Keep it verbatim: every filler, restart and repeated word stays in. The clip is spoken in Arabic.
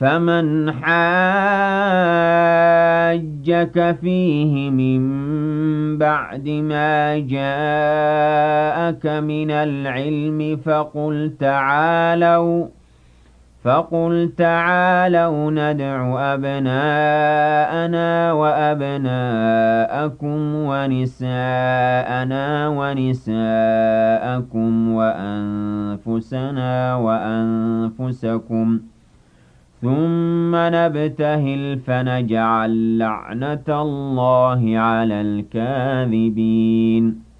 فَمَنْ حَاجَّكَ فِيهِ مِن بَعْدِ مَا جَاءَكَ مِنَ الْعِلْمِ فَقُلْ تَعَالَوْا فَقُلْ تَعَالَوْا نَدْعُ أَبْنَاءَنَا وَأَبْنَاءَكُمْ وَنِسَاءَنَا وَنِسَاءَكُمْ وَأَنفُسَنَا وَأَنفُسَكُمْ ثُمَّ نَبْتَهِلْ فَنَجْعَلْ لَعْنَتَ اللَّهِ عَلَى الْكَاذِبِينَ